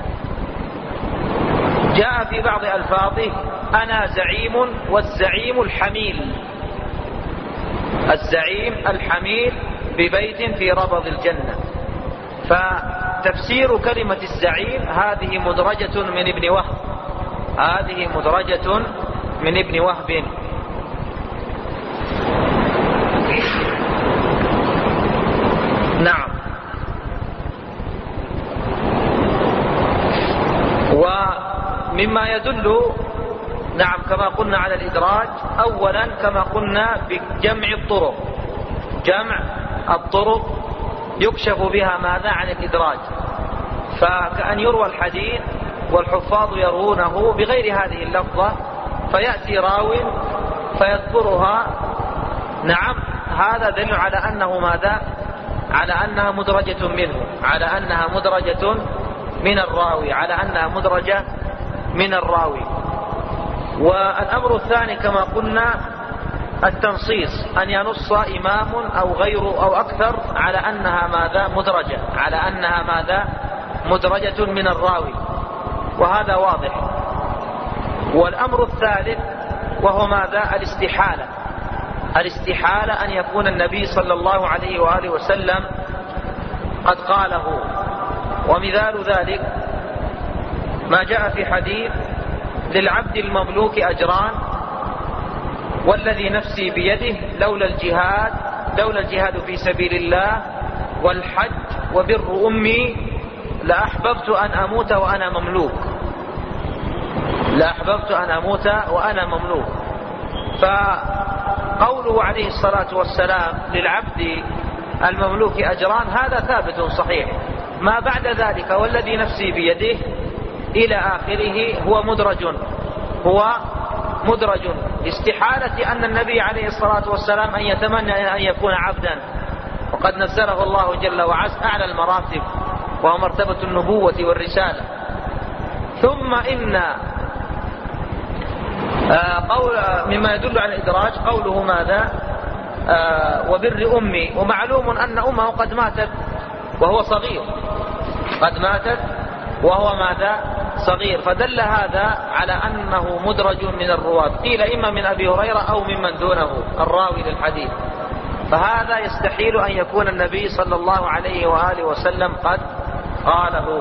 جاء في بعض ألفاظه أنا زعيم، والزعيم الحميل، الزعيم الحميل ببيت في ربض الجنة. فتفسير كلمة الزعيم هذه مدرجة من ابن وهب، هذه مدرجة من ابن وهب. نعم. ومما يدل نعم كما قلنا على الإدراج، أولا كما قلنا بجمع الطرق، جمع الطرق يكشف بها ماذا عن الإدراج. فكأن يروى الحديث والحفاظ يروونه بغير هذه اللفظة، فيأتي راو فيذكرها. نعم، هذا دل على أنه ماذا؟ على أنها مدرجة منه، على أنها مدرجة من الراوي، على أنها مدرجة من الراوي. والأمر الثاني كما قلنا التنصيص، أن ينص إمام أو غيره أو أكثر على أنها ماذا؟ مدرجة، على أنها ماذا؟ مدرجة من الراوي، وهذا واضح. والأمر الثالث وهو ماذا؟ الاستحالة. الاستحالة أن يكون النبي صلى الله عليه وآله وسلم قد قاله. ومثال ذلك ما جاء في حديث للعبد المملوك أجران والذي نفسي بيده لولا الجهاد في سبيل الله والحج وبر أمي لأحببت أن أموت وأنا مملوك، لأحببت أن أموت وأنا مملوك. فقوله عليه الصلاة والسلام للعبد المملوك أجران هذا ثابت صحيح. ما بعد ذلك والذي نفسي بيده إلى آخره هو مدرج استحالة أن النبي عليه الصلاة والسلام أن يتمنى أن يكون عبدا، وقد نزله الله جل وعز أعلى المراتب وهو مرتبة النبوة والرسالة. ثم إن مما يدل على الإدراج قوله ماذا؟ وبر أمي. ومعلوم أن أمه قد ماتت وهو صغير، قد ماتت وهو ماذا؟ صغير. فدل هذا على أنه مدرج من الرواة، قيل إما من أبي هريرة أو ممن دونه الراوي للحديث. فهذا يستحيل أن يكون النبي صلى الله عليه وآله وسلم قد قاله.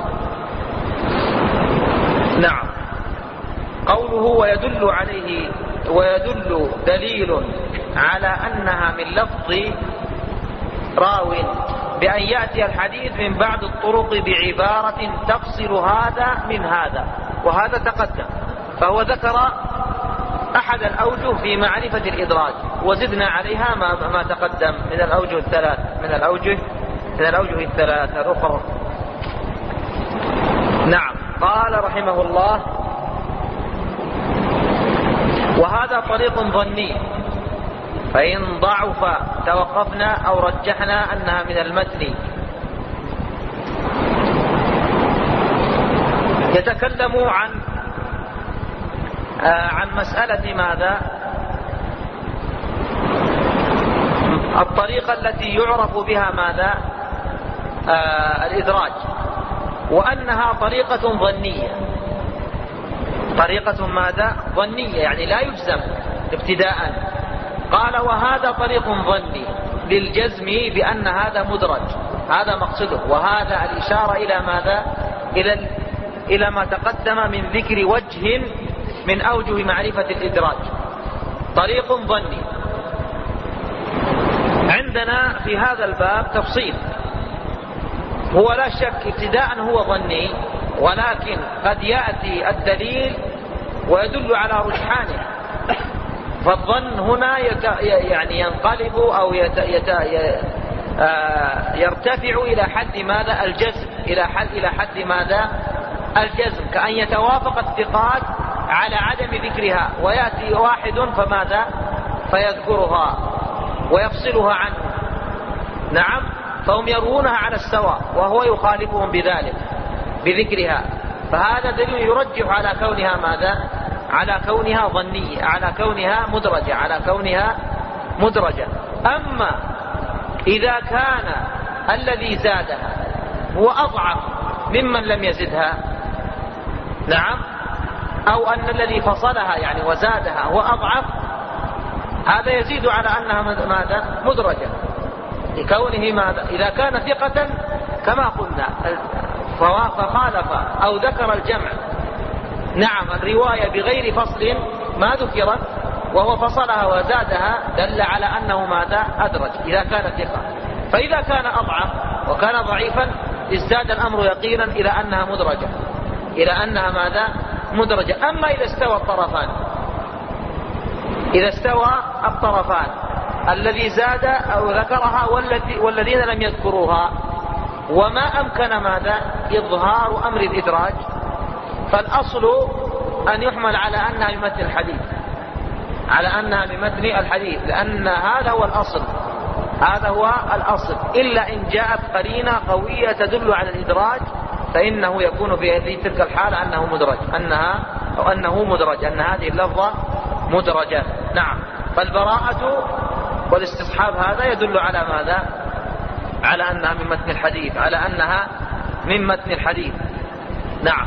نعم. قوله ويدل دليل على أنها من لفظ راو بأن يأتي الحديث من بعض الطرق بعبارة تفصل هذا من هذا، وهذا تقدم. فهو ذكر أحد الأوجه في معرفة الإدراج، وزدنا عليها ما تقدم من الأوجه الثلاث، من الأوجه الثلاث الأخرى. نعم. قال رحمه الله وهذا طريق ظني، فإن ضعف توقفنا أو رجحنا أنها من المتن. يتكلم عن مسألة ماذا؟ الطريقة التي يعرف بها ماذا؟ الإدراج، وأنها طريقة ظنية. طريقة ماذا؟ ظنية، يعني لا يجزم ابتداء. قال وهذا طريق ظني للجزم بأن هذا مدرج، هذا مقصده. وهذا الإشارة إلى ماذا؟ إلى ما تقدم من ذكر وجه من أوجه معرفة الإدراج. طريق ظني عندنا في هذا الباب تفصيل. هو لا شك ابتداء هو ظني، ولكن قد يأتي الدليل ويدل على رجحانه، فالظن هنا يعني ينقلب أو يرتفع إلى حد ماذا؟ الجزم، إلى حد ماذا؟ الجزم، كأن يتوافق الثقات على عدم ذكرها، ويأتي واحد فماذا؟ فيذكرها ويفصلها عنه. نعم، فهم يروونها على السواء وهو يخالفهم بذلك بذكرها، فهذا دليل يرجح على كونها ماذا؟ على كونها ظنية، على كونها مدرجة، على كونها مدرجة. أما إذا كان الذي زادها هو أضعف ممن لم يزدها، نعم، أو أن الذي فصلها يعني وزادها هو أضعف، هذا يزيد على أنها ماذا؟ مدرجة، لكونه ماذا؟ إذا كان ثقة كما قلنا فخالف أو ذكر الجمع، نعم، الرواية بغير فصل ما ذكرت وهو فصلها وزادها، دل على أنه ماذا؟ أدرج إذا كان ثقة. فإذا كان أضعف وكان ضعيفا ازداد الأمر يقينا إلى أنها مدرجة، إلى أنها ماذا؟ مدرجة. أما إذا استوى الطرفان، إذا استوى الطرفان الذي زاد أو ذكرها والذين لم يذكروها، وما أمكن ماذا؟ إظهار أمر الإدراج، فالأصل أن يحمل على أنها بمتن الحديث، على أنها بمتن الحديث، لأن هذا هو الأصل، هذا هو الأصل، إلا إن جاءت قرينة قوية تدل على الإدراج، فإنه يكون في تلك الحالة أنه مدرج، أنه مدرج، أن هذه اللفظة مدرجة. نعم، فالبراءة والاستصحاب هذا يدل على ماذا؟ على أنها من متن الحديث، على أنها من متن الحديث. نعم.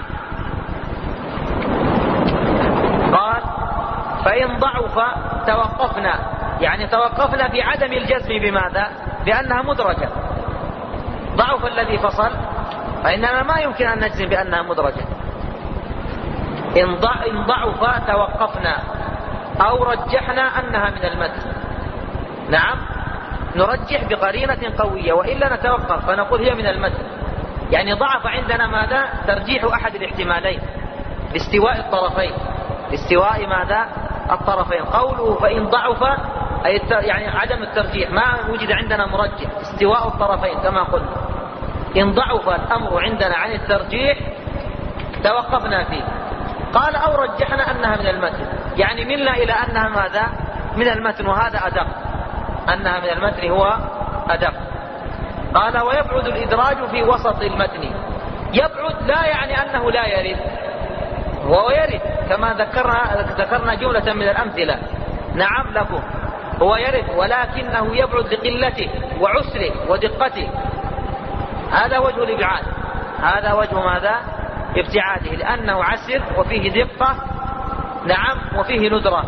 قال فإن ضعف توقفنا، يعني توقفنا في عدم الجزم بماذا؟ بأنها مدرجة. ضعف الذي فصل فإننا ما يمكن أن نجزم بأنها مدرجة. إن ضعف توقفنا أو رجحنا أنها من المتن، نعم، نرجح بقرينة قوية، وإلا نتوقف فنقول هي من المتن. يعني ضعف عندنا ماذا؟ ترجيح أحد الاحتمالين لاستواء الطرفين، لاستواء ماذا؟ الطرفين. قوله فإن ضعف أي يعني عدم الترجيح، ما وجد عندنا مرجح، استواء الطرفين كما قلنا. إن ضعف الأمر عندنا عن الترجيح توقفنا فيه. قال أو رجحنا أنها من المتن، يعني ملنا إلى أنها ماذا؟ من المتن، وهذا أدق، أنها من المتن هو أدق. قال ويبعد الإدراج في وسط المتن. يبعد لا يعني أنه لا يرد، هو يرد كما ذكرنا جملة من الأمثلة، نعم لكم، هو يرد، ولكنه يبعد لقلته وعسره ودقته. هذا وجه الإبعاد، هذا وجه ماذا؟ ابتعاده، لأنه عسر وفيه دقة، نعم، وفيه ندرة.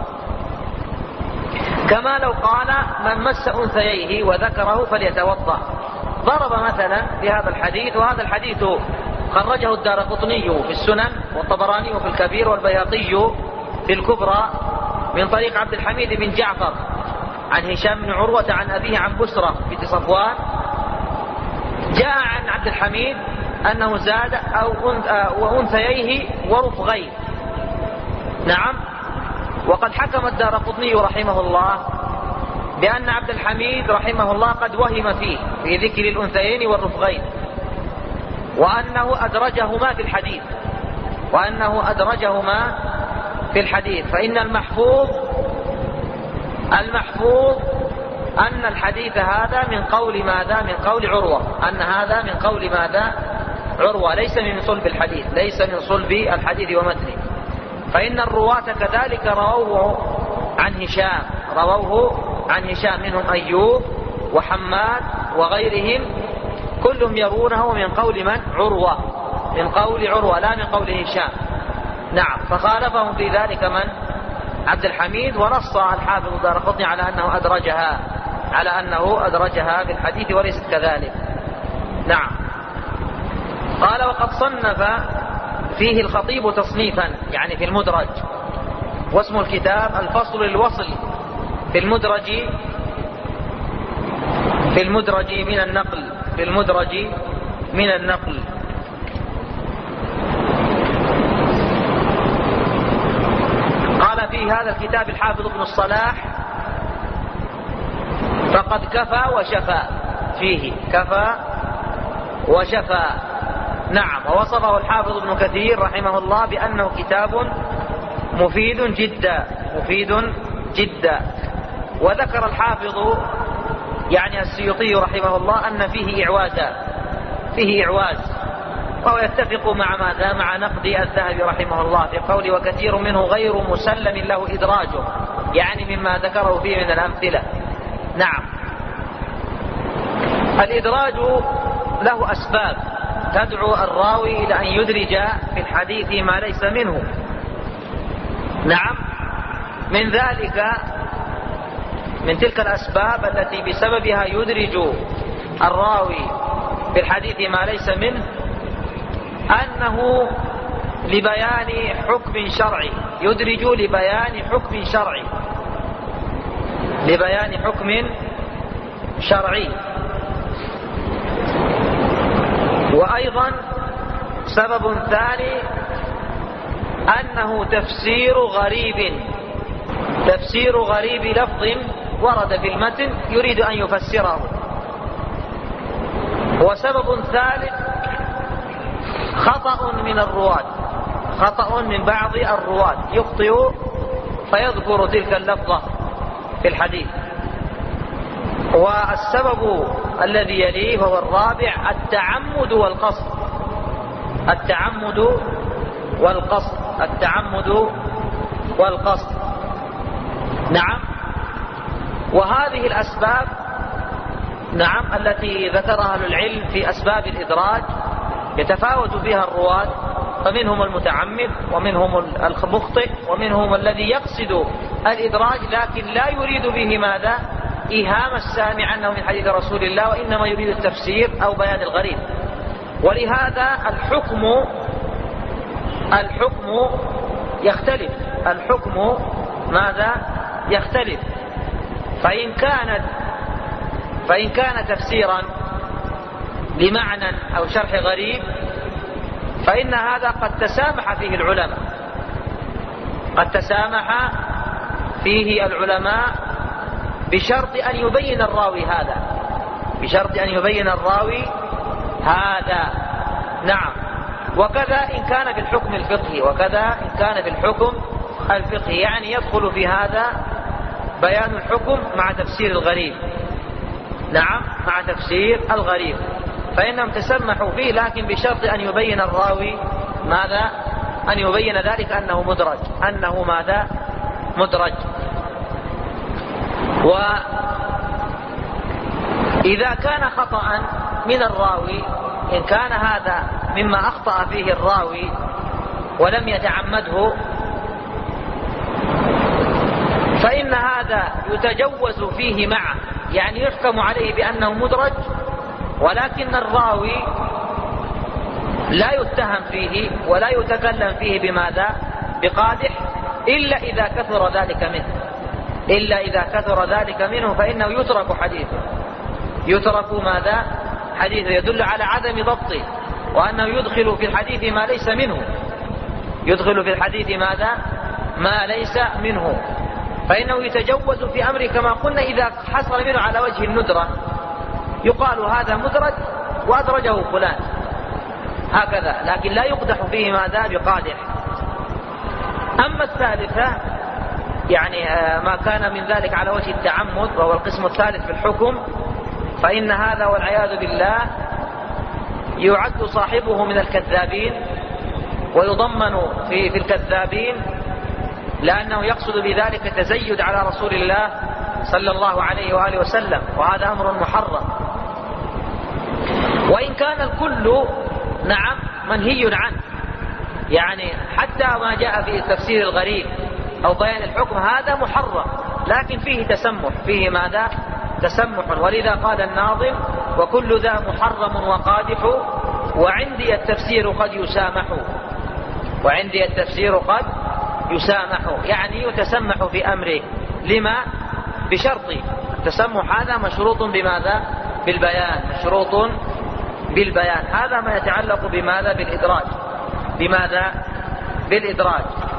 كما لو قال من مس أنثييه وذكره فليتوضأ. ضرب مثلا في هذا الحديث، وهذا الحديث خرجه الدارقطني في السنن والطبراني في الكبير والبيهقي في الكبرى من طريق عبد الحميد بن جعفر عن هشام بن عروة عن أبيه عن بسرة بنت صفوان. جاء عن عبد الحميد أنه زاد وأنثييه ورفغين، نعم. وقد حكم الدارقطني رحمه الله بأن عبد الحميد رحمه الله قد وهم فيه في ذكر الأنثيين والرفغين، وأنه أدرجهما في الحديث، وأنه أدرجهما في الحديث. فإن المحفوظ أن الحديث هذا من قول ماذا؟ من قول عروة، أن هذا من قول ماذا؟ عروة، ليس من صلب الحديث، ليس من صلب الحديث ومتنه. فإن الرواة كذلك رووه عن هشام منهم أيوب وحماد وغيرهم، كلهم يرونه من قول من؟ عروة، من قول عروة لا من قول هشام، نعم. فخالفهم في ذلك من؟ عبد الحميد، ونص الحافظ الدارقطني على أنه أدرجها في الحديث وليست كذلك، نعم. قال وقد صنف فيه الخطيب تصنيفا، يعني في المدرج، واسم الكتاب الفصل الوصل في المدرج في المدرج من النقل. قال في هذا الكتاب الحافظ ابن الصلاح: فقد كفى وشفى، فيه كفى وشفى. نعم. ووصفه الحافظ ابن كثير رحمه الله بأنه كتاب مفيد جدا. وذكر الحافظ يعني السيوطي رحمه الله أن فيه إعواز، وهو يتفق مع ماذا؟ مع نقد الذهبي رحمه الله في قول: وكثير منه غير مسلم له إدراجه، يعني مما ذكره فيه من الأمثلة. نعم. الإدراج له أسباب تدعو الراوي إلى أن يدرج في الحديث ما ليس منه. نعم. من تلك الأسباب التي بسببها يدرج الراوي في الحديث ما ليس منه أنه لبيان حكم شرعي، يدرج لبيان حكم شرعي. وأيضا سبب ثاني أنه تفسير غريب لفظ ورد في المتن يريد أن يفسره. وسبب ثالث خطأ من بعض الرواة يخطئ فيذكر تلك اللفظة في الحديث. والسبب الذي يليه هو الرابع: التعمد والقصد. نعم. وهذه الأسباب التي ذكرها أهل العلم في أسباب الإدراج يتفاوت بها الرواة، فمنهم المتعمد ومنهم المخطئ ومنهم الذي يقصد الإدراج لكن لا يريد به ماذا؟ إيهام السامع أنه من حديث رسول الله، وإنما يريد التفسير أو بيان الغريب. ولهذا الحكم يختلف. يختلف. فإن كان تفسيرا لمعنى أو شرح غريب فإن هذا قد تسامح فيه العلماء بشرط أن يبين الراوي هذا. نعم. وكذا إن كان بالحكم الفقهي، يعني يدخل في هذا بيان الحكم مع تفسير الغريب. نعم، مع تفسير الغريب، فإنهم تسمحوا فيه لكن بشرط أن يبين الراوي ماذا؟ أن يبين ذلك أنه مدرج. وإذا كان خطأ من الراوي، إن كان هذا مما أخطأ فيه الراوي ولم يتعمده، فإن هذا يتجوز فيه معه، يعني يحكم عليه بأنه مدرج، ولكن الراوي لا يتهم فيه ولا يتكلم فيه بماذا؟ بقادح، إلا إذا كثر ذلك منه فإنه يترك حديثه. حديثه يدل على عدم ضبطه، وأنه يدخل في الحديث ما ليس منه. فإنه يتجوز في أمره كما قلنا إذا حصل منه على وجه الندرة، يقال هذا مدرج وأدرجه فلان هكذا، لكن لا يقدح فيه بقادح. أما الثالثة، يعني ما كان من ذلك على وجه التعمد، وهو القسم الثالث في الحكم، فإن هذا والعياذ بالله يعد صاحبه من الكذابين، ويضمن في الكذابين، لأنه يقصد بذلك تزيد على رسول الله صلى الله عليه وآله وسلم، وهذا أمر محرم. وإن كان الكل منهي عنه، يعني حتى ما جاء في تفسير الغريب أو بيان الحكم هذا محرم، لكن فيه تسمح، ولذا قال الناظم: وكل ذا محرم وقادح، وعندي التفسير قد يسامح، يعني يتسمح في أمره. لما؟ بشرط التسمح هذا مشروط بالبيان، مشروط بالبيان. هذا ما يتعلق بماذا؟ بالإدراج. بماذا؟ بالإدراج.